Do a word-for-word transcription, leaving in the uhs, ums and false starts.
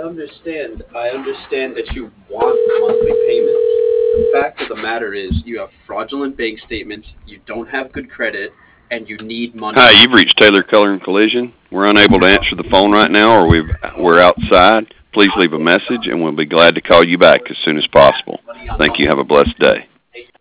understand. I understand that you want monthly payments. The fact of the matter is, you have fraudulent bank statements. You don't have good credit, and you need money. Hi, you've reached Taylor Color and Collision. We're unable to answer the phone right now, or we've, we're outside. Please leave a message, and we'll be glad to call you back as soon as possible. Thank you. Have a blessed day.